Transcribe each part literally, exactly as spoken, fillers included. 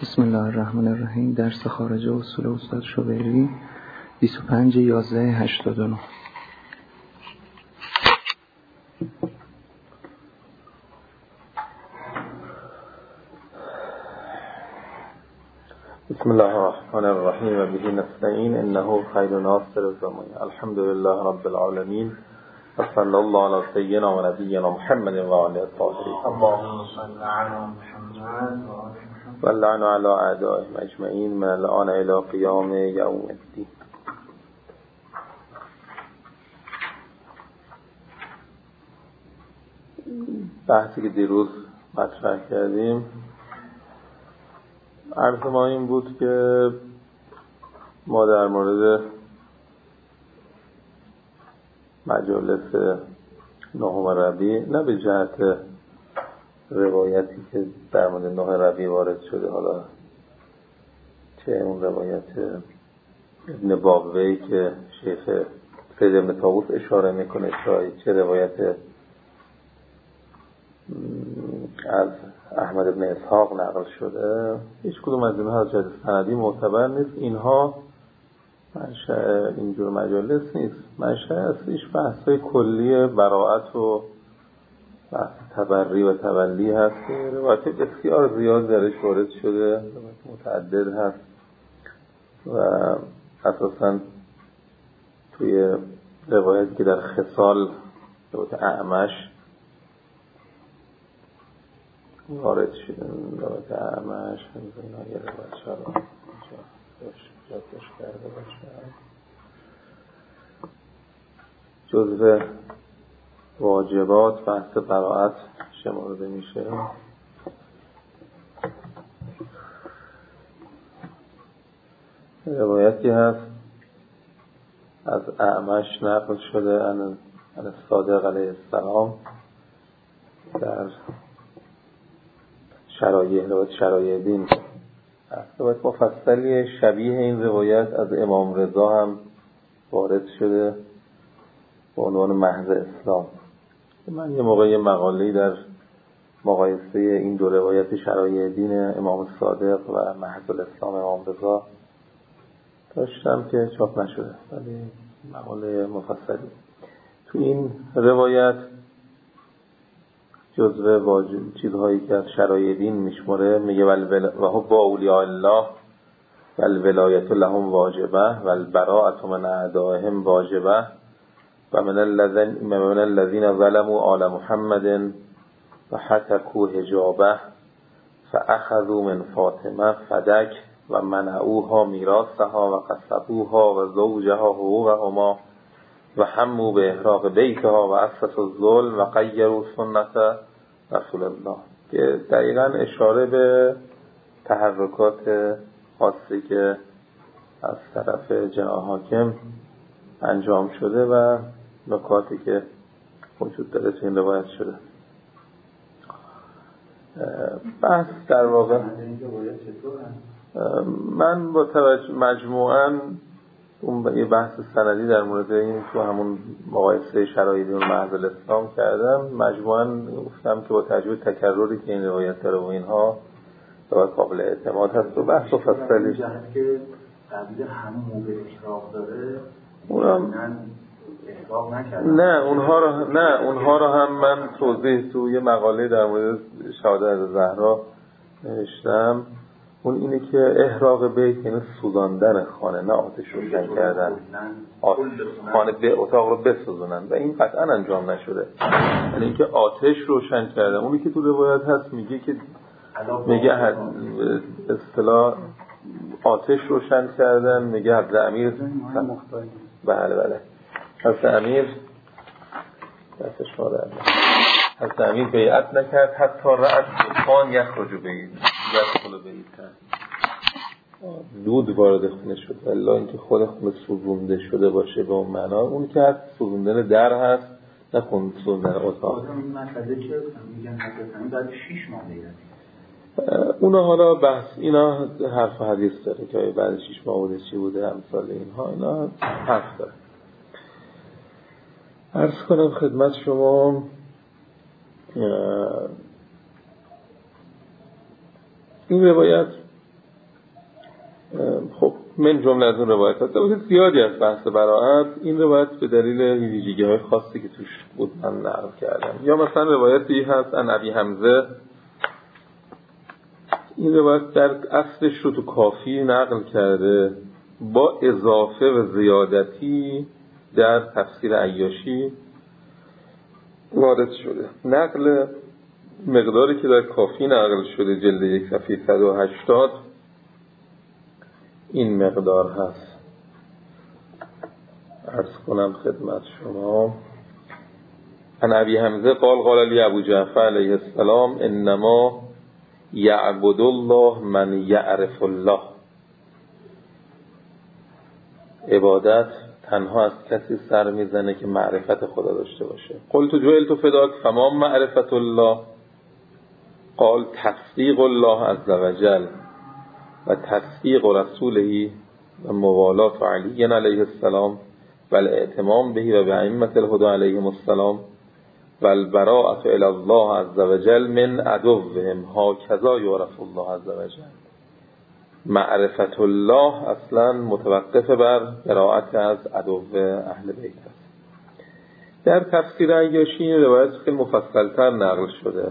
بسم الله الرحمن الرحیم. درس خارج اصول استاد شوبری بیست و پنج یازده هشتاد و نه. بسم الله الرحمن الرحیم و به نستعین انه خیر ناصر الزمان. الحمد لله رب العالمین و صلی الله علی سیدنا و نبینا محمد و آله الطاهرین. اللهم صل علی محمد و لعن علی اعدائهم اجمعین من الان الی قیام یوم الدین. بحثی که دیروز مطرح کردیم، عرض ما این بود که ما در مورد مجالس نهم ربیع، نه به جهت روایتی که در مورد نه ربیع وارد شده، حالا چه اون روایت ابن باقوی که شیخ سید ابن طاووس اشاره میکنه، چه روایت از احمد ابن اسحاق نقل شده، هیچ کدوم از اینها از جهت سندی معتبر نیست. اینها منشأ اینجور مجالس نیست. منشأ اصلیش بحث‌های کلی براءت و بحث تبری و تولی هست که روایت بسیار زیاد درش وارد شده، متعدد هست و اساساً توی روایتی که در خصال روایت اعمش وارد شده، روایت اعمش اینا یه روایت شده جاتش کرده باشه، جزء واجبات بحث براءت شمرده میشه. روایتی هست از اعمش نقل شده ان الصادق علیه السلام در شرایع روایت شرایع دین، روایت مفصلی شبیه این روایت از امام رضا هم وارد شده با عنوان محض اسلام. من یه موقع یه مقاله‌ای در مقایسه این دو روایت شرایع دین امام صادق و محض الاسلام امام رضا داشتم که چاپ نشده، ولی مقاله مفصلی. تو این روایت جزء واجب چیزهایی که از شرایع دین میشمره، میگه و هو با اولیاء الله و الولایت لهم واجبه و البراءة من اعدائهم واجبه و من الذین من الذین ظلموا آل محمد و حتکوا حجابه فاخذوا من فاطمه فدک و منعوها میراثها و قصبوها و زوجها حقوقهما و همو به احراق بیتها و اسسوا الظلم و غیروا سنت رسول الله، که دقیقاً اشاره به تحرکات خاصی که از طرف جناح حاکم انجام شده و نکاتی که وجود داره تو این روایت شده. بحث در واقع من با توجه مجموعاً اون یه بحث سندی در مورد این تو همون مقایسه شرایط دین و محض الاسلام کردم، مجموعاً گفتم که با توجه تکرری که این روایت داره و اینها باید قابل اعتماد هست و بحث و فصلی که قبیل همون موقع اشراق داره اونم احراق نکردن. نه اونها رو نه اونها رو هم من توضیح تو یه مقاله در مورد شهادت از زهرا نوشتم. اون اینه که احراق بیت یعنی سوزاندن خانه، نه آتش روشن کردن، خانه به اتاق رو بسوزونن و این قطعا انجام نشده. یعنی اینکه آتش روشن کردن، اونی که تو روایت هست میگه که میگه اصطلاح آتش روشن کردن، میگه حضرت امیر بله بله حضرت امیر دستش مادر حضرت امیر بیعت نکرد حتی رأت خان یخرجو بگید یخلو بگید دود وارد خونه شد، الا اینکه خود خونه سوزونده شده باشه به اون معنا. اون که هست سوزوندن در هست، نه خون سوزوندن اتاق. این مسئله که میگن حضرت امیر بعد شش ماه دیگه اونا حالا بحث اینا حرف و حدیث داره که بعد شش ماه بوده چی بوده امثال اینها، اینا حرف داره. عرض کنم خدمت شما این روایت خب من جمله از اون روایت هست البته زیادی از بحث براءت این روایت به دلیل ویژگی‌های خاصی که توش بود من نقل کردم. یا مثلا روایتی هست ان ابی حمزه، این روایت در اصلش رو تو کافی نقل کرده با اضافه و زیادتی در تفسیر عیاشی وارد شده. نقل مقداری که در کافی نقل شده جلد یک صفحه صد و هشتاد این مقدار هست. عرض کنم خدمت شما ان ابی حمزه قال قال لی ابو جعفر علیه السلام انما یعبد الله من یعرف الله، عبادت تنها از کسی سر میزنه که معرفت خدا داشته باشه. قلت جعلت فداک فما معرفت الله؟ قال تصدیق الله عز وجل و تصدیق رسوله و موالات علی علیه السلام و الاعتمام به و به ائمه الهدى علیهم السلام و البراءة الی الله عز وجل من عدوهم هکذا یعرف الله عز وجل. معرفت الله اصلا متوقف بر براءت از عدو اهل بیت است. در تفسیر عیاشی این روایت خیلی مفصل‌تر نقل شده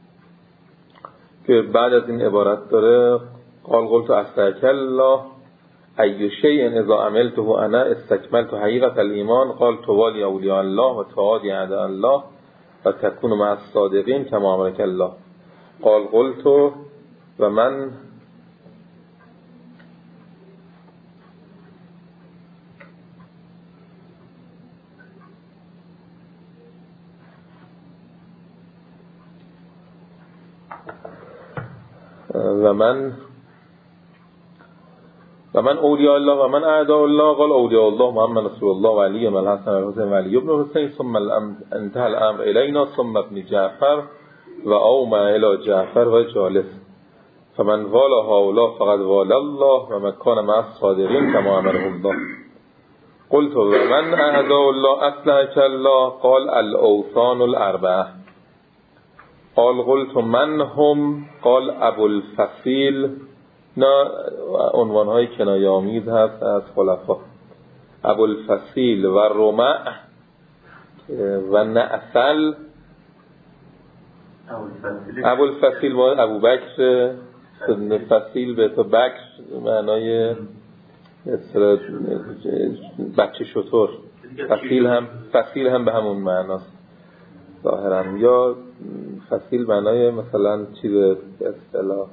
که بعد از این عبارت داره قال قلت استغفر الله ای شیء اذا عملته انا استکملت حقیقت الایمان قال توالی اولیاء الله و تعادی اعداء الله و تکون مع الصادقین کما امرک الله. قال قلت و من و من و من اولیاء الله و من اعداء الله. قال اولیاء الله محمد رسول الله و علی و الحسن و الحسین و علی ابن حسین ثم انتهى الامر الینا ثم ابن جعفر و اومع الی جعفر و جالس فمن والا هؤلاء فقد والا الله و من کان مع الصادقین کما امره الله. قلت و من اعداء الله اصلحک الله. قال الاوثان الاربعه. قال قلت من هم؟ قال ابو الفصیل. نه عنوان های کنایه آمیز هست از خلفا. ابو الفصیل و رمع و نعسل. ابو الفصیل با ابو بکر، فصیل به تو بکر معنای بچه شطور، فصیل هم فصیل هم به همون معناست ظاهرا. یا فصیل معنای مثلا چی به اصطلاح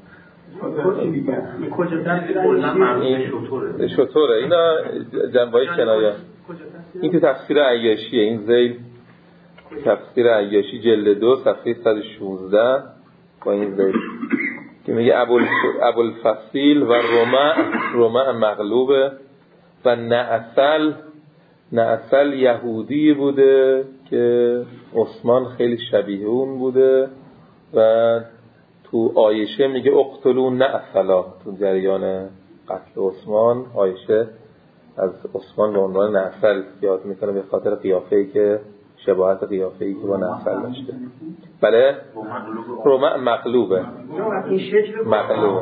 این شطوره. اینا جنبه‌های کنایه. این تو تفسیر عیاشیه. این ذیل تفسیر عیاشی جلد دو صفحه صد و شانزده با این ذیل که میگه ابو الفصیل و رمع، رمع مغلوبه و نعسل. نعسل یهودی بوده که عثمان خیلی شبیه اون بوده و تو عایشه میگه اقتلوا نعسلا. تو جریان قتل عثمان عایشه از عثمان به عنوان نعسل یاد میکنه به خاطر قیافه‌ای که شباهت قیافه‌ای که با نعسل داشته. بله رمع مغلوبه. مغلوبه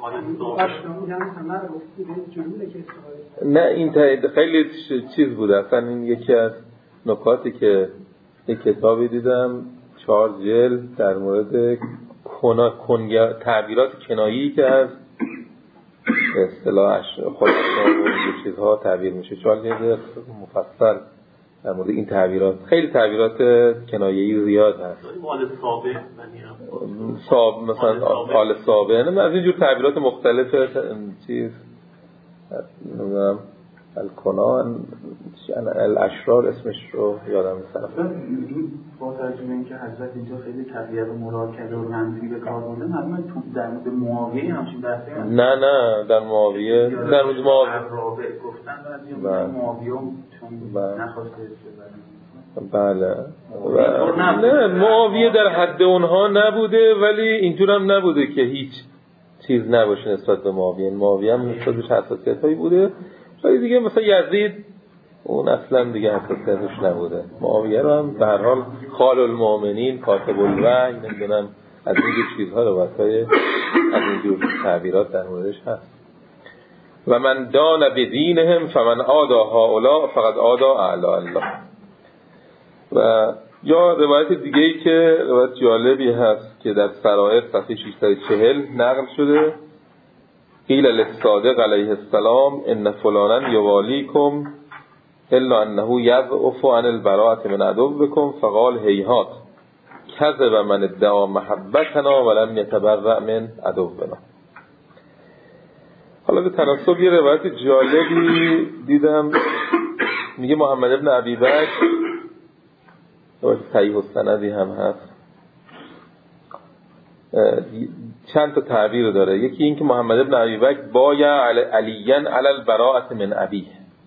نه این خیلی چیز بوده. اصلا این یکی از نکاتی که یک کتابی دیدم چهار جلد در مورد کنا کنگا تعبیرات کنایی که از اصطلاح خلاصه و چیزها تعبیر میشه. چهار جلد مفصل در مورد این تعبیرات. خیلی تعبیرات کنایه‌ای زیاد هست. مال صابه صاب مثلا حال صابه نه از اینجور تعبیرات مختلف چیز نمیدونم الکنان الاشرار اسمش رو یادم نیست. با ترجمه اینکه حضرت اینجا خیلی تغییر و مراکده و منفی به کار برده معلومه تو در مورد معاویه همچین بحثی هست. نه نه در معاویه در مورد معاویه گفتن بعضی معاویه چون نخواسته بله نه معاویه در حد اونها نبوده ولی اینطور هم نبوده که هیچ چیز نباشه نسبت به معاویه. معاویه هم نسبت بهش حساسیت‌هایی بوده ولی دیگه مثلا یزید اون اصلا دیگه حساسیتش نبوده. معاویه رو هم به هر حال خال المؤمنین کاتب الوحی نمیدونم از این چیزها روایت‌های از اینجور تعبیرات در موردش هست. و من دان بدینهم فمن آدا هؤلاء فقد آدا اعلی الله. و یا روایت دیگه ای که روایت جالبی هست که در سرائر صفحه ششصد و چهل نقل شده، قیل للصادق علیه السلام ان فلانا یوالیکم الا انه یضعف عن البراءة من عدوکم فقال هیهات کذب من ادعا محبتنا ولم یتبرأ من عدونا. حالا به تناسب یه روایت جالبی دیدم، میگه محمد ابن ابی بکر، روایت صحیح السندی هم هست، چند تا تعبیر داره. یکی این که محمد ابن ابی بکر بایا علیاً علی البراءة من ابیه،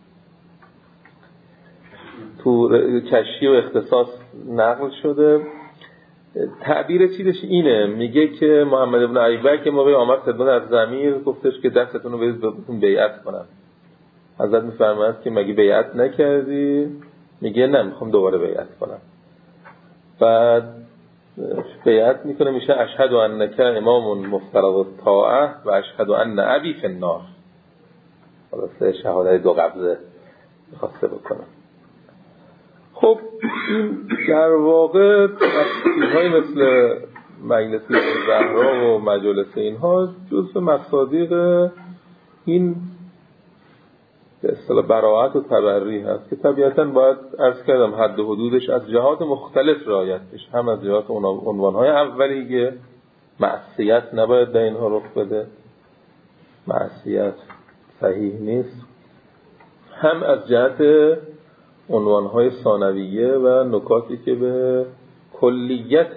تو کشی و اختصاص نقل شده. تعبیر چیزش اینه، میگه که محمد ابن ابی بکر موقعی آمد خدمت از ضمیر گفتش که دستتون رو برید بهتون بیعت کنم. حضرت میفرماید که مگه بیعت نکردی؟ میگه نه، میخوام دوباره بیعت کنم. بعد بیعت میکنه، میشه اشهد انک امام مفترض الطاعه و اشهد ان ابی فی النار. خلاصه شهادت دو قبضه میخواسته بکنم. خب این در واقع چیزهایی مثل مجلس زهرا و مجالس اینها جزء مصادیق این به اصطلاح براءت و تبری هست که طبیعتاً باید عرض کردم حد و حدودش از جهات مختلف رعایت بشه. هم از جهات عنوانهای اولیه، معصیت نباید در اینها رخ بده، معصیت صحیح نیست، هم از جهت عنوانهای ثانویه و نکاتی که به کلیت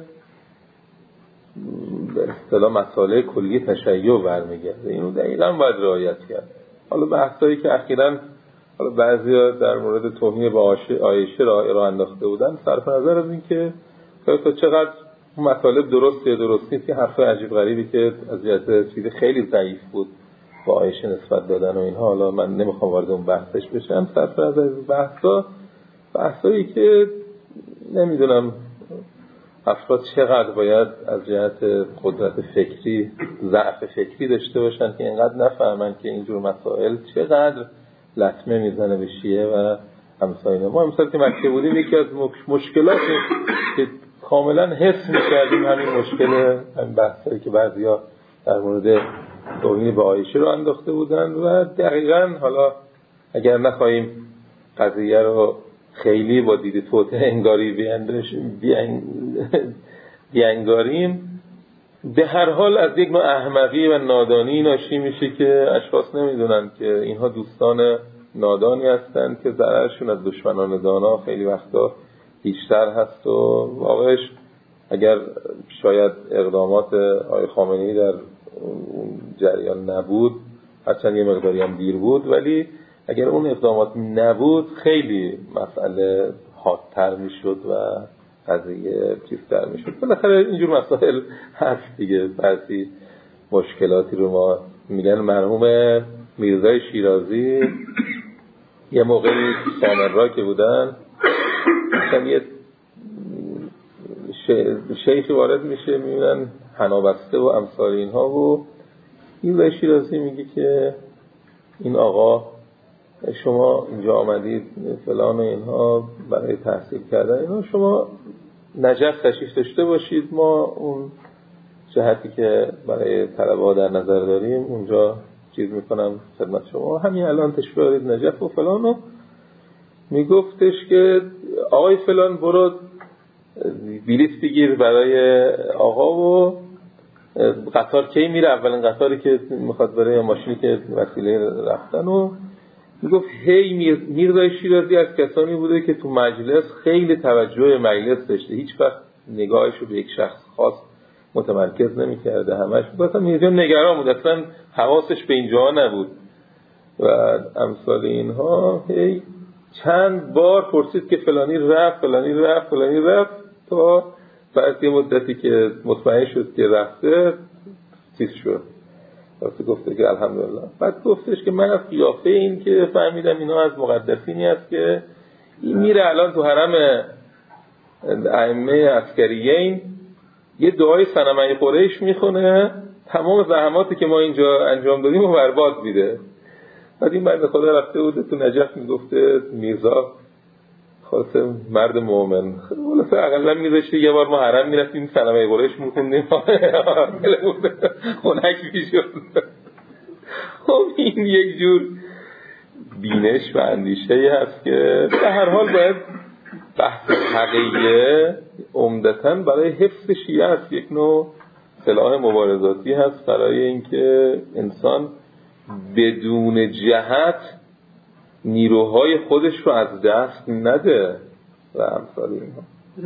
به اصطلاح مسائل کلی تشیع برمیگرده، اینو دقیقاً باید رعایت کرد. حالا بحثایی که اخیراً حالا بعضیا در مورد توهین به عایشه را انداخته بودن، صرف نظر از این که تا چقدر مطالب درست یا درست نیست، که حرف عجیب غریبی که از جهت چیز خیلی ضعیف بود با عایشه نسبت دادن و اینها، حالا من نمیخوام وارد اون بحثش بشم. صرف نظر از بحثا بحثایی که نمیدونم افراد چقدر باید از جهت قدرت فکری ضعف فکری داشته باشن که اینقدر نفهمن که اینجور مسائل چقدر لطمه میزنه به شیعه و همسایه. ما مثلا که مکه بودیم یکی از مشکلات که کاملا حس میکردیم همین مشکل، همین بحثایی که بعضیا در مورد توهین به عایشه رو انداخته بودن. و دقیقاً حالا اگر نخواهیم قضیه رو خیلی با دید توته انگاری بیانگاریم، به هر حال از یک نوع احمقی و نادانی ناشی میشه که اشخاص نمیدونن که اینها دوستان نادانی هستند که ضررشون از دشمنان دانا خیلی وقتا بیشتر هست. و واقعش اگر شاید اقدامات آقای خامنه‌ای در جریان نبود، هرچند یه مقداری هم دیر بود، ولی اگر اون اقدامات نبود خیلی مسئله حادتر میشد و قضیه چیزتر میشد. بالاخره اینجور مسائل هست دیگه. بعضی مشکلاتی رو ما میگن مرحوم میرزای شیرازی یه موقعی سامرا که بودن، مثلا یه شیخی وارد میشه، میبینن حنابسته و امثال اینها، و میرزای شیرازی میگه که این آقا شما اینجا آمدید فلان و اینها برای تحصیل کردن اینها، شما نجف تشریف داشته باشید، ما اون جهتی که برای طلبه ها در نظر داریم اونجا چیز میکنم خدمت شما، همین الان تشریف دارید نجف و فلان. و میگفتش که آقای فلان برو بلیط بگیر برای آقا و قطار کی میره، اولین قطاری که میخواد برای ماشینی که وسیله رفتن. و میگفت هی میرزای شیرازی از کسانی بوده که تو مجلس خیلی توجه مجلس داشته، هیچ وقت نگاهش رو به یک شخص خاص متمرکز نمی‌کرده، همش مثلا میرزا نگران بود، اصلا حواسش به اینجا نبود و امثال اینها. هی چند بار پرسید که فلانی رفت فلانی رفت فلانی رفت، تا بعد یه مدتی که مطمئن شد که رفته چیز شد، وقتی گفته که الحمدلله. بعد گفتش که من از قیافه این که فهمیدم اینا از مقدسینی است که این میره الان تو حرم ائمه عسکریین یه دعای صنمه قریش میخونه، تمام زحماتی که ما اینجا انجام دادیم و برباد میده. بعد این مرد خدا رفته بوده تو نجف میگفته میرزا خاصه مرد مومن خلاصه اقلا میذاشته یه بار ما حرم میرفتیم کلمه قریش میخوندیم خونک میشد. خب این یک جور بینش و اندیشه هست که به هر حال باید بحث تقیه عمدتاً برای حفظ شیعه هست، یک نوع سلاح مبارزاتی هست برای اینکه انسان بدون جهت نیروهای خودش رو از دست نده و امثال اینها.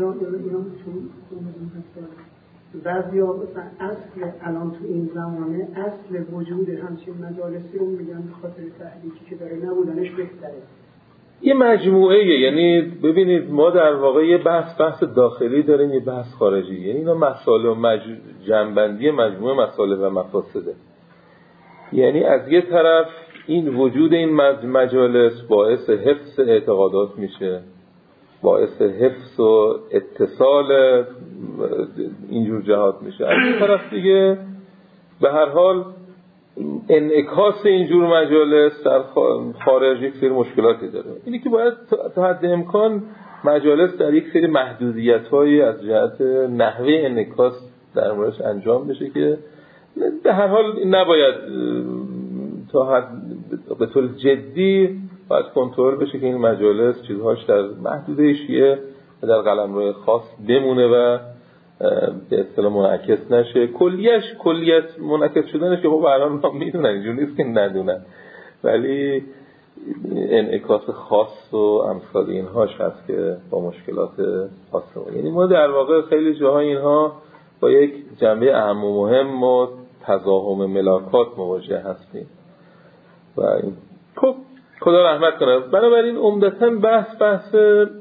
بعضی ها مثلا اصل الان تو این زمانه اصل وجود همچین مجالسی رو میگن به خاطر تحریکی که داره نبودنش بهتره. یه مجموعه، یعنی ببینید ما در واقع یه بحث بحث داخلی داریم، یه بحث خارجی، یعنی اینا مسائل و مج... جنبندی مجموعه مسائل و مفاسده. یعنی از یه طرف این وجود این مجالس باعث حفظ اعتقادات میشه، باعث حفظ و اتصال اینجور جهات میشه. از این طرف دیگه به هر حال انعکاس اینجور مجالس در خارج یک سری مشکلاتی داره. اینی که باید تا حد امکان مجالس در یک سری محدودیت‌هایی از جهت نحوه انعکاس در موردش انجام بشه که به هر حال نباید تا حد به طور جدی باید کنترل بشه که این مجالس چیزهاش در محدوده شیعه و در قلمرو خاص بمونه و به اصطلاح منعکس نشه. کلیش کلیت منعکس شدنش که خب الان ما میدونن، اینجور نیست که ندونن، ولی انعکاس خاص و امثال اینهاش هست که با مشکلات خاصه. یعنی ما در واقع خیلی جاها اینها با یک جنبه اهم و مهم و تضاهم ملاکات مواجه هستیم و این خب خدا رحمت کنه. بنابراین عمدتاً بحث بحث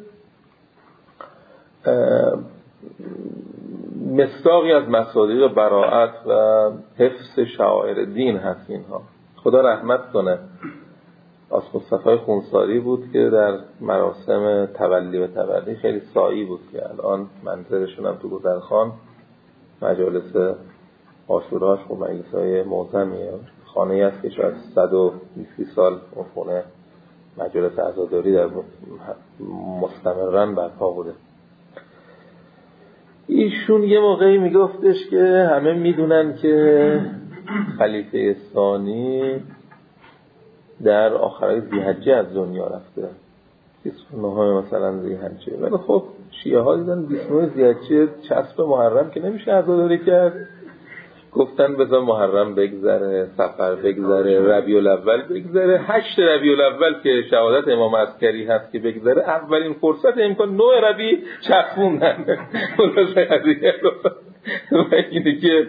مصداقی از مصادیق براءت و حفظ شعائر دین هست اینها. خدا رحمت کنه. آس مصطفی خونساری بود که در مراسم تولی و تبری خیلی سایی بود که الان منظرشون هم تو گذرخان مجالس عاشوراش و مجلس‌های معظمیه. خانه‌ای هست که شاید صد و بیست سال اون خونه مجالس عزاداری در مستمراً برپا بوده. ایشون یه موقعی میگفتش که همه میدونن که خلیفه ثانی در آخرای ذی‌حجه از دنیا رفته، بیست و نه مثلا ذی‌حجه، ولی خب شیعه ها دیدن بیست و نه ذی‌حجه چسب محرم که نمیشه عزاداری کرد، گفتن بذار محرم بگذره، سفر بگذره، ربیع الاول بگذره، هشت ربیع الاول که شهادت امام عسکری هست که بگذره، اولین فرصت امکان نه ربیع چسبوندن. خلاصه قضیه رو و اینه که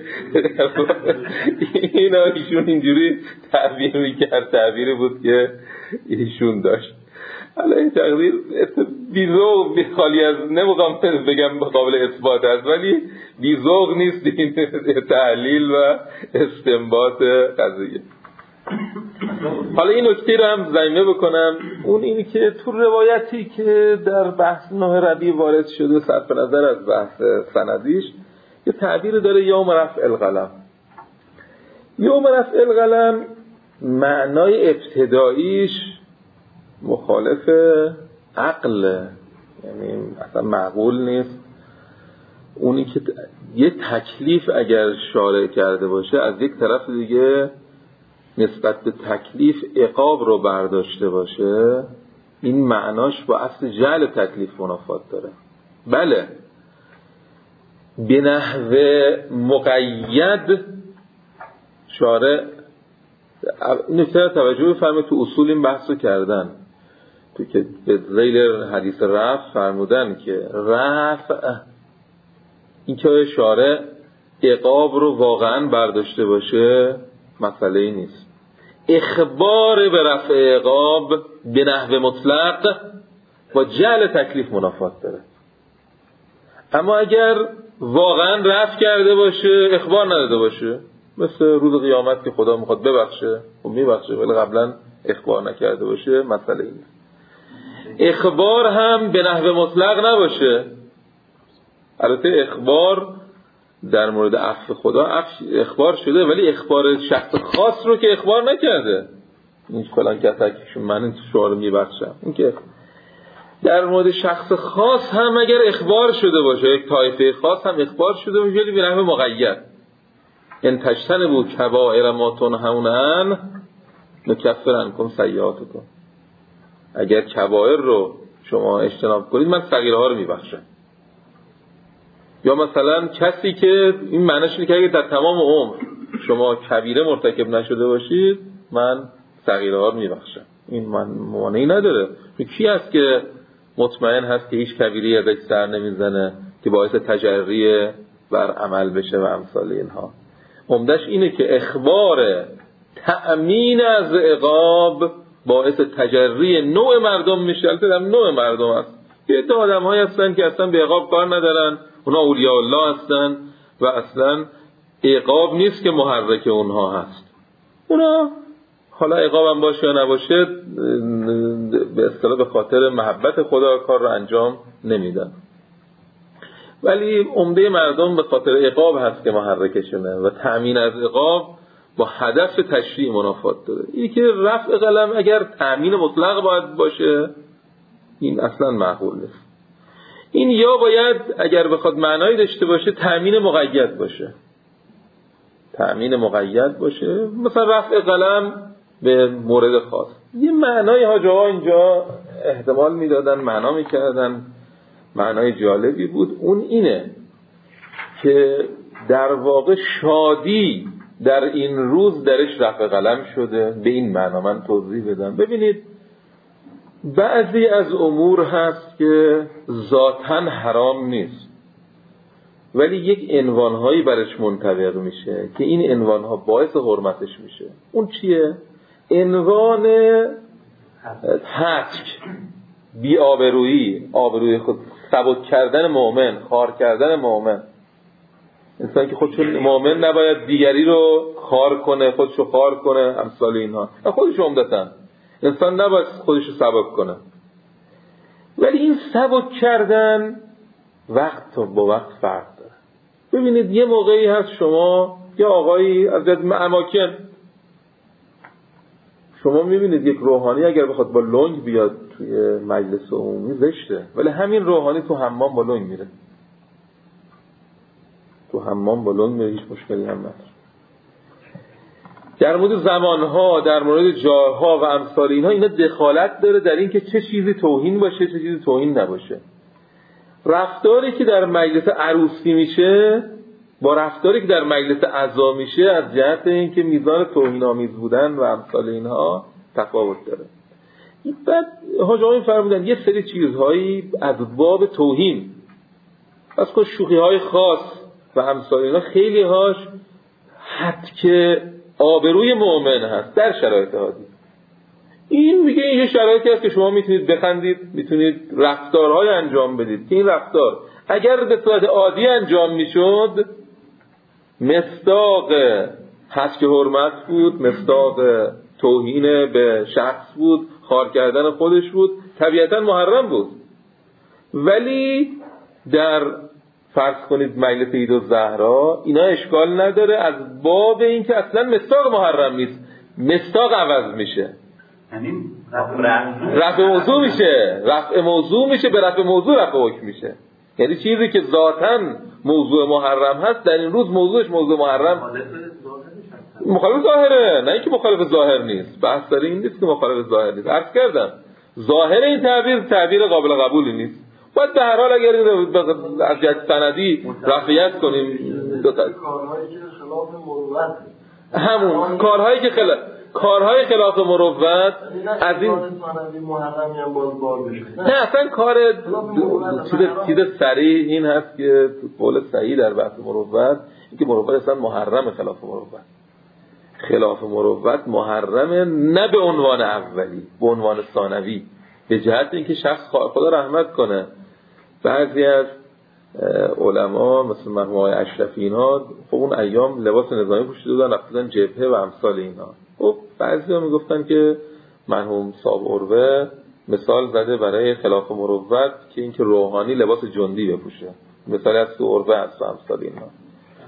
اینا ایشون اینجوری تعبیر میکرد، تعبیری بود که ایشون داشت. حالا این تقدیر بیزوغ بی خالی از نمیخوام بگم قابل اثبات است، ولی بیزوغ نیست این تحلیل و استنباط قضیه. حالا این نکته رو هم ضمیمه بکنم، اون اینی که تو روایتی که در بحث نه ربیع وارد شده صرف نظر از بحث سندیش یه تعبیر داره یوم رفع القلم. یوم رفع القلم معنای ابتداییش مخالف عقل، یعنی اصلا معقول نیست. اونی که یه تکلیف اگر شارع کرده باشه از یک طرف دیگه نسبت به تکلیف عقاب رو برداشته باشه، این معناش با اصل جعل تکلیف منافات داره. بله به نحو مقید شارع این نکته توجه بفرمایید، تو اصول این بحثو کردن، تو که به ذیل حدیث رفع فرمودن که رفع این که شارع عقاب رو واقعا برداشته باشه مسئله ای نیست. اخبار به رفع عقاب به نحو مطلق با جعل تکلیف منافات داره. اما اگر واقعا رفع کرده باشه اخبار نداده باشه، مثل روز قیامت که خدا میخواد ببخشه و میبخشه ولی قبلا اخبار نکرده باشه مسئله ای نیست. اخبار هم به نحو مطلق نباشه. البته اخبار در مورد عفو خدا اخبار شده، ولی اخبار شخص خاص رو که اخبار نکرده. این فلان کسکشون من این شعار رو میبخشم، این که در مورد شخص خاص هم اگر اخبار شده باشه، یک طایفه خاص هم اخبار شده باشه، ولی به نحو مقید. ان تجتنبوا کبائر ما تنهون عنه نکفر عنکم سیئاتکم. اگر کبائر رو شما اجتناب کنید من صغیرها رو میبخشم. یا مثلا کسی که این معنیش اینه که اگه در تمام عمر شما کبیره مرتکب نشده باشید من صغیرها رو میبخشم. این من مانعی نداره. کی هست که مطمئن هست که هیچ کبیری ازش سر نمیزنه که باعث تجری بر عمل بشه و امثال اینها؟ عمدش اینه که اخبار تأمین از عقاب باعث تجری نوع مردم میشه. البته هم نوع مردم هست که عده آدم‌هایی هستن که اصلا به عقاب کار ندارن، اونا اولیاء الله هستن و اصلا عقاب نیست که محرک اونها هست. اونا حالا عقاب هم باشه یا نباشه به اصطلاح به خاطر محبت خدا کار رو انجام نمیدن، ولی عمده مردم به خاطر عقاب هست که محرکشونه و تأمین از عقاب با هدف تشریع منافات داره. اینی که رفع قلم اگر تأمین مطلق باید باشه این اصلا معقول نیست. این یا باید اگر بخواد معنایی داشته باشه تأمین مقید باشه، تأمین مقید باشه، مثلا رفع قلم به مورد خاص. یه معنای حاجاها اینجا احتمال میدادن، معنا میکردن، معنای جالبی بود. اون اینه که در واقع شادی در این روز درش رفع قلم شده. به این معنا من توضیح بدم. ببینید بعضی از امور هست که ذاتاً حرام نیست ولی یک عنوانهایی برش منطبق میشه که این عنوانها باعث حرمتش میشه. اون چیه؟ عنوان هتک، بی آبرویی، آبروی خود، سبک کردن مؤمن، خار کردن مؤمن. انسان که خودشو مؤمن نباید دیگری رو خار کنه، خودشو خار کنه، امثال اینها. خودشو عمدتاً انسان نباید خودشو سبک کنه، ولی این سبک کردن وقت با وقت فرق داره. ببینید یه موقعی هست شما یا آقایی از اماکن شما میبینید یک روحانی اگر بخواد با لنگ بیاد توی مجلس عمومی زشته، ولی همین روحانی تو حمام با لنگ میره، تو حمام با لنگ میره، هیچ مشکلی هم نداره. در مورد زمانها، در مورد جاها و امثال اینها، اینا دخالت داره در این که چه چیزی توهین باشه چه چیزی توهین نباشه. رفتاری که در مجلس عروسی میشه با رفتاری که در مجلس عزا میشه از جهت این که میزان توهین آمیز بودن و امثال اینها تفاوت داره. بعد حاجی آقایون فرمودن یه سری چیزهایی از باب توهین، پس که شوخی های خاص و امثال اینها خیلی هاش حتی که آبروی مؤمن هست در شرایط عادی. این میگه این یه شرایطی هست که شما میتونید بخندید، میتونید رفتارهای انجام بدید که این رفتار اگر به صورت عادی انجام میشد مصداق حذف حرمت بود، مصداق توهین به شخص بود، خار کردن خودش بود، طبیعتا محرم بود. ولی در فرض کنید مجلس عید الزهرا اینا اشکال نداره از باب این که اصلا مصداق محرم نیست، مصداق عوض میشه، یعنی رفع موضوع میشه، رفع موضوع میشه به رفع موضوع رفع حکم میشه. یعنی چیزی که ذاتاً موضوع محرم هست در این روز موضوعش موضوع محرم مخالف ظاهره، نه اینکه مخالف ظاهر نیست. بحث در این نیست که مخالف ظاهر نیست. عرض کردم ظاهر این تعبیر تعبیر قابل قبولی نیست. باید به هر حال اگر از جهت سندی رفعیت کنیم دو تا کارهایی که خلاف مروت، همون کارهایی که خلاف کارهای خلاف مروت از این محرمی هم باز بار بشه. نه اصلا کار چیز چیز صریح این هست که قول صحیح در بحث مروت این که مروت اصلا محرم، خلاف مروت خلاف مروت محرمه، نه به عنوان اولی، به عنوان ثانوی، به جهت اینکه شخص خدا رحمت کنه بعضی از علما مثل مرحوم آقای اشرفی اینا خب اون ایام لباس نظامی پوشیده بودن رفتن جبهه و امثال اینا. خب بعضیا میگفتن که مرحوم صاحب عروه مثال زده برای خلاف مروت که اینکه روحانی لباس جندی بپوشه، مثال از تو عروه از امثال اینا.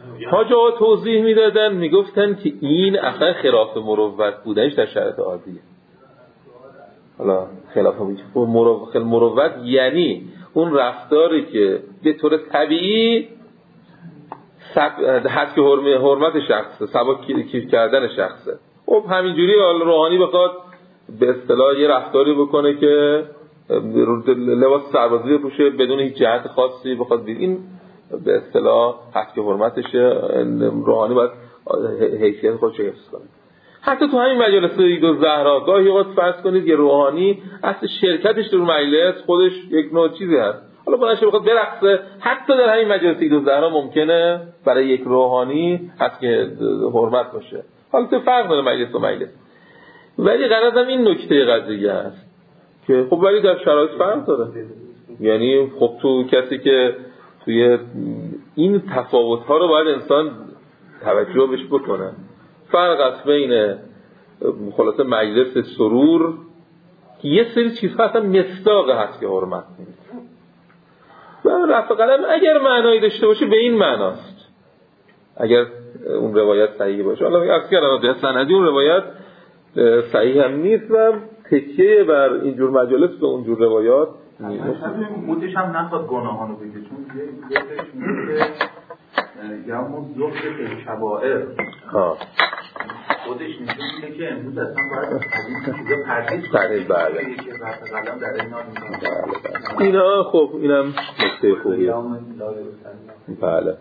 حاج آقا توضیح میدادن میگفتن که این اصلا خلاف مروت بودنش در شرایط عادیه. حالا خلاف مروت مروت یعنی اون رفتاری که به طور طبیعی حد که حرمت شخصه، سبا کیف کردن شخصه. خب همینجوری روحانی بخواد به اصطلاح یه رفتاری بکنه که لباس سربازی بپوشه بدون هیچ جهت خاصی بخواد بید. این به اصطلاح حد که حرمتشه، روحانی باید حیثیت خودش رو حفظ کنه. حتی تو همین مجالس عید الزهرا گاهی اوقات فرض کنید یه روحانی اصل شرکتش در مجلس خودش یک نوع چیزی هست، حالا بناش بخواد برقصه، حتی در همین مجالس عید الزهرا ممکنه برای یک روحانی هست که حرمت باشه. حالا تو فرق داره مجلس و مجلس، ولی غرضم این نکته قضیه است که خب ولی در شرایط فرق داره. یعنی خب تو کسی که توی این تفاوت‌ها رو باید انسان توجه بهش بکنه. فرق است بین خلاصه مجلس سرور که یه سری چیزها اصلا مصداق هست که حرمت نیست و رفع قلم اگر معنایی داشته باشه به این معناست، اگر اون روایت صحیح باشه. حالا از کردن سندی اون روایت صحیح هم نیست و تکیه بر اینجور مجالس به اونجور روایات نیست. مودش هم نخواد گناهانو بگه، چون یه یکش میگه یا همون زهد کبائر خودش نشون میده که امروز اصلا باید از این چیزا پرهیز کنیم. بله که رفع قلم در این حال میکنه. اینا خب اینم نکته خوبیه. بله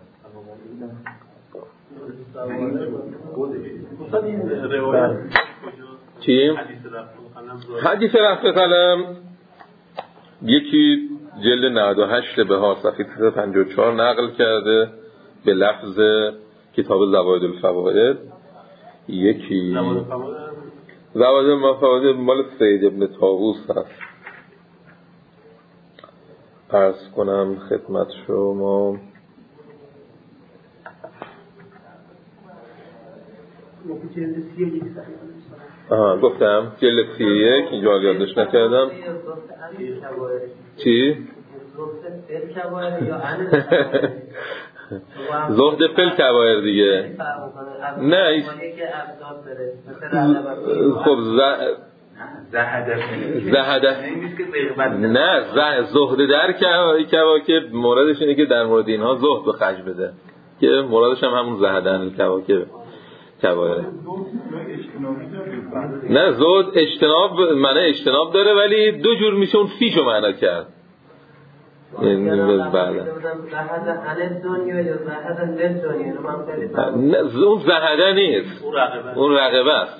چی؟ حدیث رفع قلم یکی جلد نود و هشت بهار صفحه سیصد و پنجاه و چهار نقل کرده به لفظ کتاب زوائد الفوائد، یکی زوائد الفوائد مال سید ابن طاووس هست. عرض کنم خدمت شما آها گفتم جلد سی و یک اینجا یادداشت نکردم. چی؟ زهد فل کبایر دیگه. نه خب زهده نه زهد در کواکب موردش اینه که در مورد اینها زهد به خرج بده که مرادش هم همون زهدن کواکب کبایر. نه زهد اجتناب معنی اجتناب داره ولی دو جور میشه اون فیشو معنا کرد. این بله نه اون زهده نیست، اون رقبه است.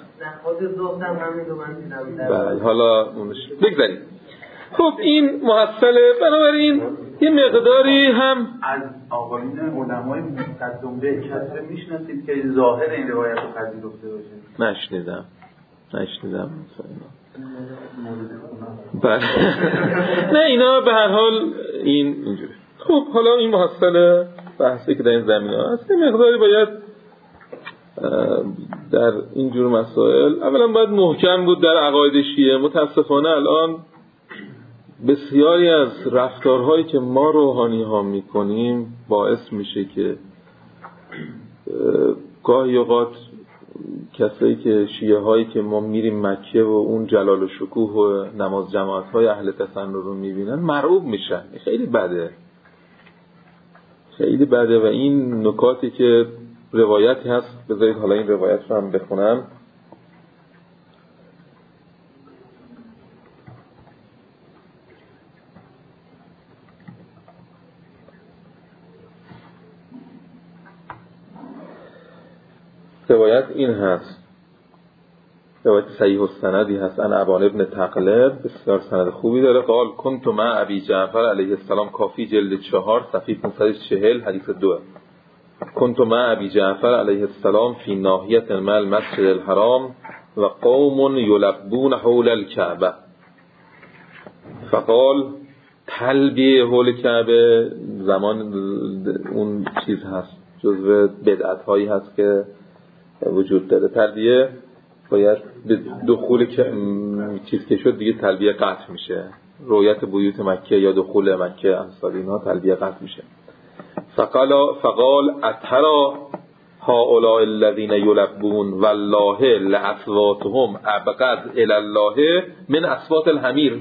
بله حالا بگذاریم. خب این محصله، بنابراین یه مقداری هم از آقایون علمای مقدم به کسی میشناسید که ظاهر این روایت رو پذیرفته باشه؟ نشنیدم نشنیدم بله نه اینا به هر حال این اینجوری. خب حالا این محصله بحثی که در این زمینه هست یه مقداری باید در اینجور مسائل اولا باید محکم بود در عقاید شیعه. متاسفانه الان بسیاری از رفتارهایی که ما روحانی ها میکنیم باعث میشه که گاهی اوقات کسایی که شیعه هایی که ما میریم مکه و اون جلال و شکوه و نماز جماعت های اهل تسنن رو میبینن مرعوب میشن. خیلی بده خیلی بده و این نکاتی که روایتی هست، بذارید حالا این روایت رو هم بخونم. روایت این هست، روایت صحیح السندی هست. انا ابان ابن تقلب، بسیار سند خوبی داره. قال کنت مع ابی جعفر علیه السلام، کافی جلد چهار صفحه پانصد و چهل حدیث دو. کنت مع ابی جعفر علیه السلام فی ناحیه مع المسجد الحرام و قوم یلبون حول الكعبه فقال تلبیه حول کعبه زمان اون چیز هست، جزو بدعت هایی هست که وجود داره. تلبیه باید به دخول چیز که شد دیگه تلبیه قطع میشه. رویت بیوت مکه یا دخول مکه امثال اینها تلبیه قطع میشه. فقال فقال اترى هؤلاء الذين يلبون والله لاصواتهم ابغض الى الله من اصوات الحمیر.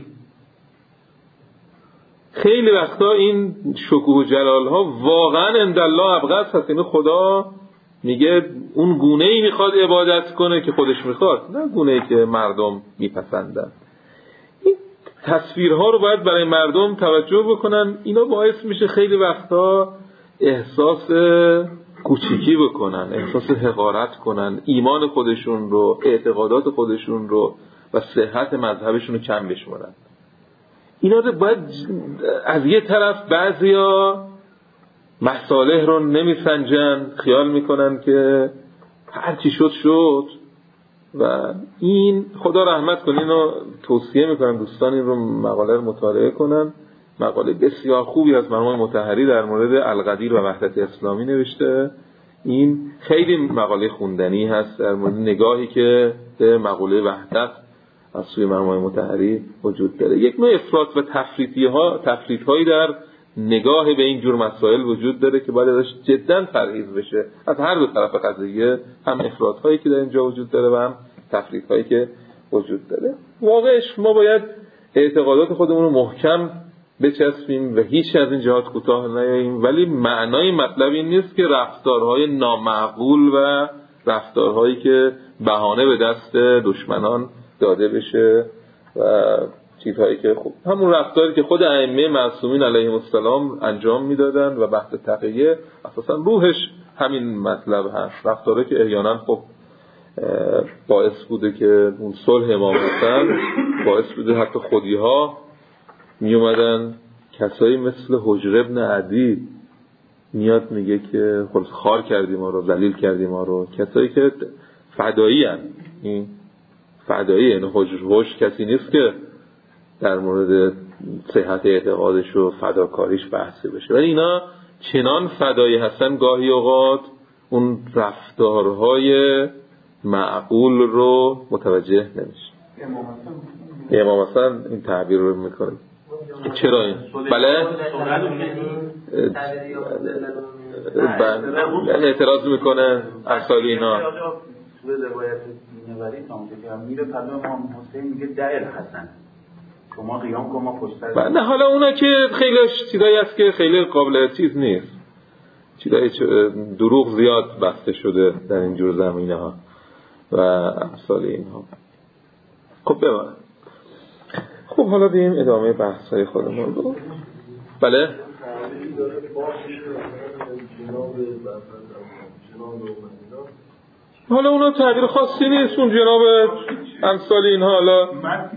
خیلی وقتا این شکوه و جلال ها واقعا عند الله ابغض هست، یعنی خدا میگه اون گونه ای میخواد عبادت کنه که خودش میخواد، نه گونه ای که مردم میپسندن. این تصویرها رو باید برای مردم توجه بکنن، اینا باعث میشه خیلی وقتا احساس کوچیکی بکنن، احساس حقارت کنن، ایمان خودشون رو، اعتقادات خودشون رو و صحت مذهبشون رو کم بشمارن. اینا رو باید از یه طرف بعضیا مصالح رو نمیسنجن، خیال میکنن که هر چی شد شد و این خدا رحمت کنه. اینو توصیه میکنم دوستان این رو مقاله رو مطالعه کنن. مقاله بسیار خوبی از مرحوم مطهری در مورد القدیر و وحدت اسلامی نوشته. این خیلی مقاله خوندنی هست در مورد نگاهی که به مقوله وحدت از سوی مرحوم مطهری وجود داره. یک نوع افراط و تفریطی ها تفریط هایی در نگاه به این جور مسائل وجود داره که باید ازش جدا پرهیز بشه از هر دو طرف قضیه، هم افراط هایی که در اینجا وجود داره و هم تفریط هایی که وجود داره. واقعش ما باید اعتقادات خودمون رو محکم بچسبیم و هیچ از این جهات کوتاه نیاییم، ولی معنای مطلب این نیست که رفتارهای نامعقول و رفتارهایی که بهانه به دست دشمنان داده بشه و چیزهایی که خب همون رفتاری که خود ائمه معصومین علیهم السلام انجام میدادن و بحث تقیه اساسا روحش همین مطلب هست. رفتاری که احیانا خب باعث بوده که اون صلح امام حسن باعث بوده حتی خودی‌ها می اومدن، کسایی مثل حجر ابن عدی میاد میگه که خلاص خار کردیم ما رو، ذلیل کردیم ما رو، کسایی که فدایی هن. این فدایی یعنی حجر حجر کسی نیست که در مورد صحت اعتقادش و فداکاریش بحثی بشه، ولی اینا چنان فدایی هستن گاهی اوقات اون رفتارهای معقول رو متوجه نمیشه. امام حسن این تعبیر رو میکنه. چرا این؟ بله؟ بله اعتراض میکنه اصالی اینا توی روایت نوری تامجه که میره پلو امام حسین میگه دعیل حسن شما قیام کن ما پشت سر. نه حالا اونا که خیلی چیزایی هست که خیلی قابل چیز نیست، چیزایی دروغ زیاد بسته شده در این جور زمینه ها و امثال اینها. خب ببین خب حالا بیم ادامه بحث های خودمون رو. بله حالا اونا تعبیر خاصی نیست، اون جناب امثال اینها حالا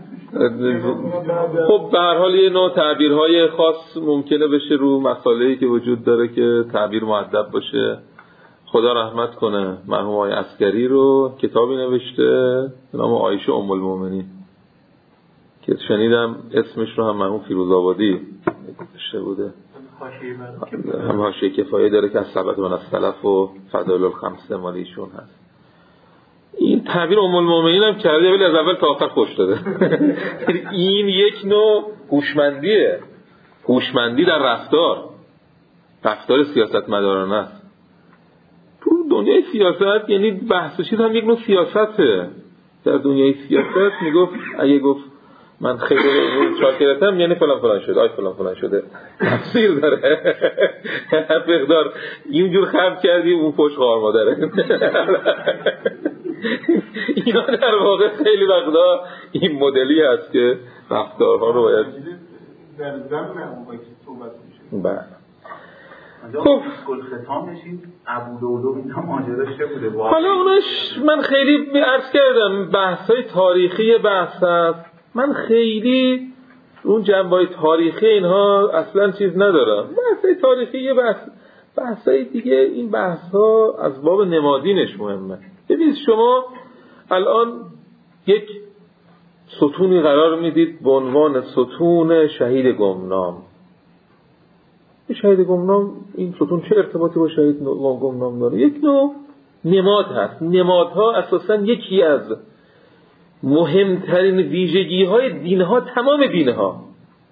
خب به هر حال یه نوع تعبیرهای خاص ممکنه بشه رو مسائلی که وجود داره که تعبیر مؤدب باشه. خدا رحمت کنه مرحوم آقای عسکری رو کتابی نوشته به نام عایشه ام المؤمنین که شنیدم اسمش رو هم مرحوم فیروزآبادی گذاشته بوده، هم حاشیه کفایه داره که از ثبت من از سلف و فضائل الخمسه مال ایشون هست. این تعبیر ام المؤمنین هم کرده ولی از اول تا آخر خوش داده. این یک نوع هوشمندیه، هوشمندی در رفتار، رفتار سیاستمدارانه است. تو دنیای سیاست یعنی بحث و چیز هم یک نوع سیاسته. در دنیای سیاست میگفت اگه گفت من خیلی شاکرتم یعنی فلان فلان شده، آی فلان فلان شده، تفسیر داره. هر مقدار اینجور خرد کردی اون پشت خوار مادره. اینا در واقع خیلی وقتا این مدلی هست که رفتارها رو باید در زمین باید صحبت میشه. بله خب گل ختام بشیم ابو لولو اینا ماجراش چه بوده؟ حالا اونش من خیلی عرض کردم بحث‌های تاریخی بحث هست، من خیلی اون جنبه‌های تاریخی اینها اصلا چیز ندارم. بحث‌های تاریخی یه بحث، بحث‌های دیگه این بحث‌ها از باب نمادینش مهمه. ببینید شما الان یک ستونی قرار میدید به عنوان ستون شهید گمنام. شهید گمنام این ستون چه ارتباطی با شهید گمنام داره؟ یک نوع نماد هست. نمادها اساساً یکی از مهمترین ویژگی های دین ها، تمام دین ها،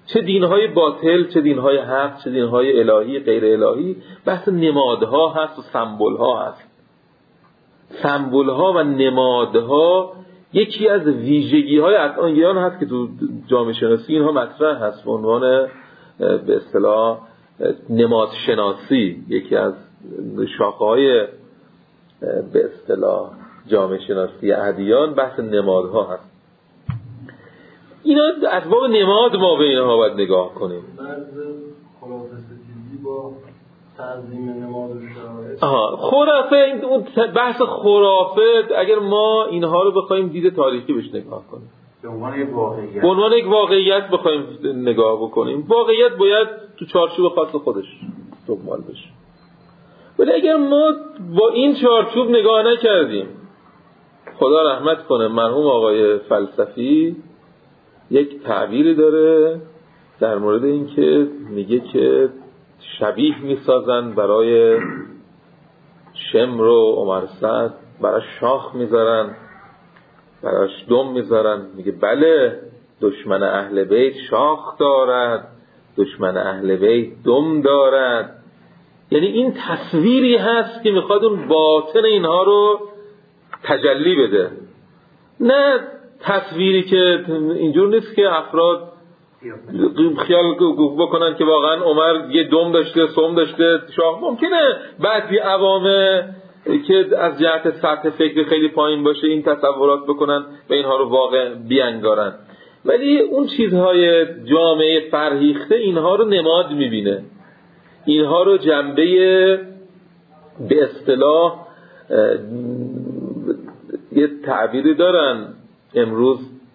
چه دینهای باطل، چه دینهای حق، چه دینهای الهی غیر الهی، بحث نمادها هست و سمبولها هست. سمبولها و نمادها یکی از ویژگی‌های ادیان هست که تو جامعه شناسی اینها مطرح هست به عنوان به اصطلاح نماد شناسی. یکی از شاخه‌های به اصطلاح جامعه شناسی ادیان بحث نمادها هست. اینا از باب نماد ما به اینها باید نگاه کنیم. خرافه ستیزی با تعظیم نماد و شرایط. آها خرافه، این بحث خرافه اگر ما اینها رو بخوایم دید تاریخی بهش نگاه کنیم، به عنوان یک واقعیت، به عنوان یک واقعیت بخوایم نگاه بکنیم، واقعیت باید تو چارچوب خاص خودش دنبال بشه. ولی اگر ما با این چارچوب نگاه نکردیم، خدا رحمت کنه مرحوم آقای فلسفی یک تعبیری داره در مورد این که میگه که شبیه میسازن برای شمر و عمر سعد، برای شاخ میذارن، براش دم میذارن. میگه بله دشمن اهل بیت شاخ دارد، دشمن اهل بیت دم دارد. یعنی این تصویری هست که میخواد اون باطن اینها رو تجلی بده، نه تصویری که اینجور نیست که افراد خیال بکنن که واقعا عمر یه دم داشته، سم داشته، شاخ. ممکنه بعضی عوامه که از جهت سطح فکری خیلی پایین باشه این تصورات بکنن و اینها رو واقع بیانگارن، ولی اون چیزهای جامعه فرهیخته اینها رو نماد میبینه، اینها رو جنبه به اصطلاح یه تعبیری دارن امروز،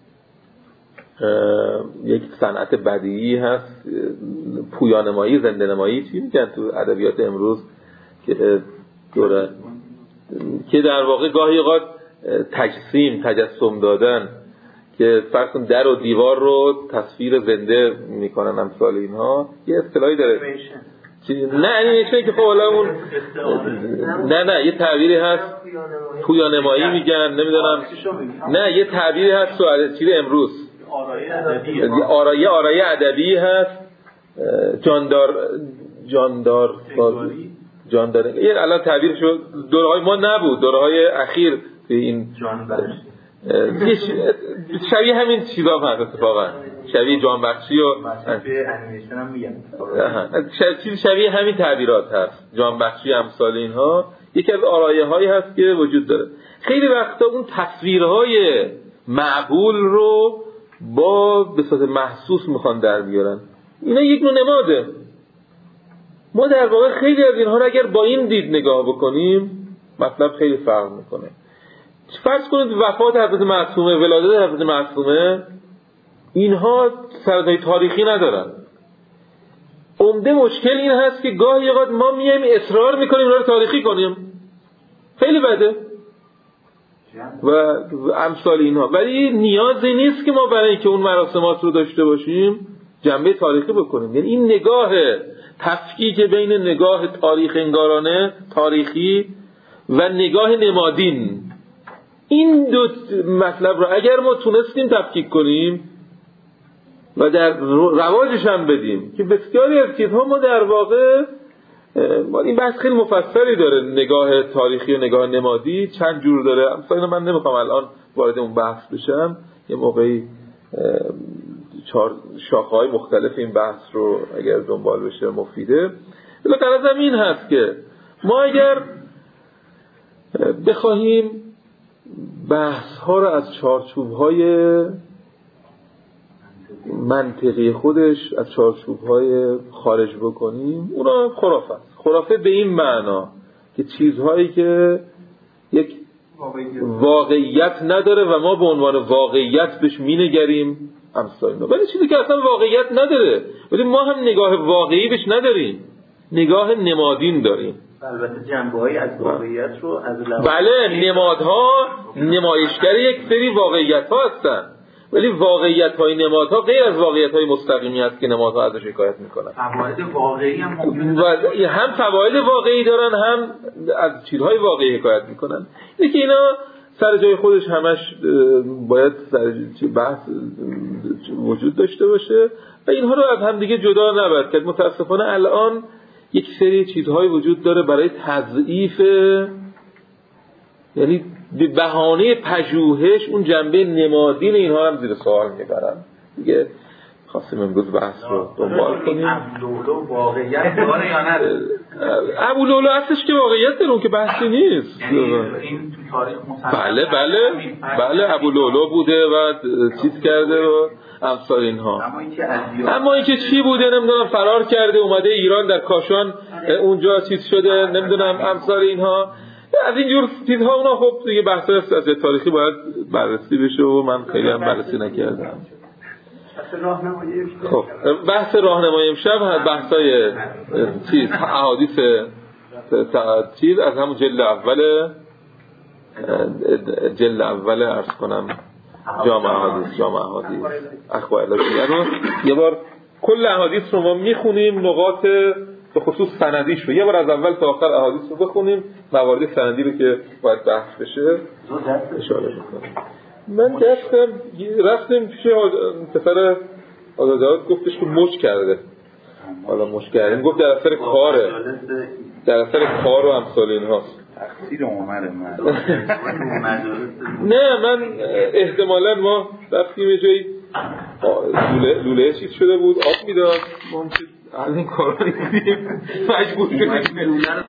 یک صنعت بدیعی هست، پویانمایی، زنده نمایی، چی میگن تو ادبیات امروز، که دوره که در واقع گاهی اوقات تجسیم، تجسم دادن، که فرض کن در و دیوار رو تصویر زنده میکنن، امثال اینها. یه اصطلاحی داره نه انیمیشن که خب حالا اون نه نه یه تعبیری هست پویانمایی میگن، نمیدونم، نه یه تعبیری هست تو چیز امروز آرایه آرایه ادبی هست، جاندار جاندار جاندار این الان تعبیر شد، دوره‌های ما نبود، دوره‌های اخیر به این شبیه همین چیزا هست اتفاقا، شبیه جانبخشی و انیمیشن هم میگن شبیه شبیه همین تعبیرات هست، جانبخشی امثال اینها. یکی از آرایه‌هایی هست که وجود داره. خیلی وقتا اون تصویرهای معقول رو با به صورت محسوس میخوان در بیارن. اینا یک نوع نماده. ما در واقع خیلی از اینها رو اگر با این دید نگاه بکنیم مطلب خیلی فرق میکنه. فرض کنید وفات حضرت معصومه، ولادت حضرت معصومه، اینها سردهای تاریخی ندارن. عمده مشکل این هست که گاهی اوقات ما میایم اصرار میکنیم اینا رو تاریخی کنیم، خیلی بده و امثال اینها، ولی نیازی نیست که ما برای اینکه اون مراسمات رو داشته باشیم جنبه تاریخی بکنیم. یعنی این نگاه تفکیک بین نگاه تاریخ انگارانه تاریخی و نگاه نمادین، این دو مطلب رو اگر ما تونستیم تفکیک کنیم و در رواجش هم بدیم، که بسیاری از چیزها ما در واقع این بحث خیلی مفصلی داره، نگاه تاریخی و نگاه نمادی چند جور داره، مثلا من نمیخوام الان وارد اون بحث بشم، یه موقعی چهار شاخه‌های مختلف این بحث رو اگر دنبال بشه مفیده. ولی غرضم این هست که ما اگر بخواهیم بحث ها رو از چارچوب های منطقی خودش از چارچوب های خارج بکنیم، اونا خرافه است. خرافه به این معنا که چیزهایی که یک واقعیت نداره و ما به عنوان واقعیت بهش مینگریم امثال اینا، ولی چیزی که اصلا واقعیت نداره ولی ما هم نگاه واقعی بهش نداریم، نگاه نمادین داریم. البته جنبه‌هایی از واقعیت رو از لحاظ بله نمادها نمایشگر یک سری واقعیت‌ها هستن، ولی واقعیت‌های نمادها غیر از واقعیت‌های مستقیمی است که نمادها ازش حکایت می‌کنن. فواید واقعی هم ممکنه هم فواید واقعی دارن هم از چیزهای واقعی حکایت می‌کنن. اینه که اینا سر جای خودش همش باید سر بحث وجود داشته باشه و اینها رو از هم دیگه جدا نباید کرد. متاسفانه الان یک سری چیزهای وجود داره برای تضعیف، یعنی به بهانه پژوهش اون جنبه نمادین اینها هم زیر سوال میبرن دیگه. خواستیم امروز بحث رو دنبال کنیم. ابولولو واقعیت داره یا نداره؟ ابولولو اصلش که واقعیت داره، اون که بحثی نیست. این تو تاریخ مسلم بله بله بله ابولولو بوده و چیز کرده و امثال اینها. اما اینکه چی بوده نمیدونم، فرار کرده اومده ایران، در کاشان اونجا چیز شده نمیدونم امثال اینها، از اینجور چیزها. اونا خب دیگه بحث از تاریخی باید بررسی بشه و من خیلی هم بررسی نکردم. خب بحث راهنمای امشب بحثای چیز احادیث چیز از همون جلد اول جلد اول عرض کنم جامع احادیث جامع احادیث اخبار الهی رو یه بار کل احادیث رو ما میخونیم، نقاط به خصوص سندیش رو یه بار از اول تا آخر احادیث رو بخونیم، موارد سندی رو که باید بحث بشه اشاره میکنیم. من دستم رفتم پیش پسر آزادجواد، گفتش که مچ کرده. حالا مچ کردیم گفت در اثر کاره، در اثر کار و امثال اینهاست. تقصیر عمر من نه من احتمالاً ما رفتیم یه جایی لوله لوله چیز شده بود، آب میداد، ما هم این کارا نمیدیم، مجبور شدیم